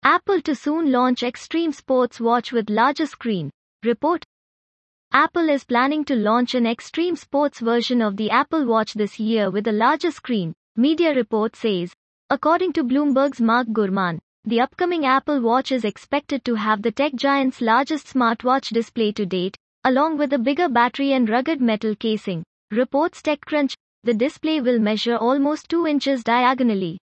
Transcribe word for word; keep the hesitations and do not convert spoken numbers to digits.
Apple to soon launch extreme sports watch with larger screen. Report. Apple is planning to launch an extreme sports version of the Apple Watch this year with a larger screen, media report says. According to Bloomberg's Mark Gurman, the upcoming Apple Watch is expected to have the tech giant's largest smartwatch display to date, along with a bigger battery and rugged metal casing. Reports TechCrunch. The display will measure almost two inches diagonally,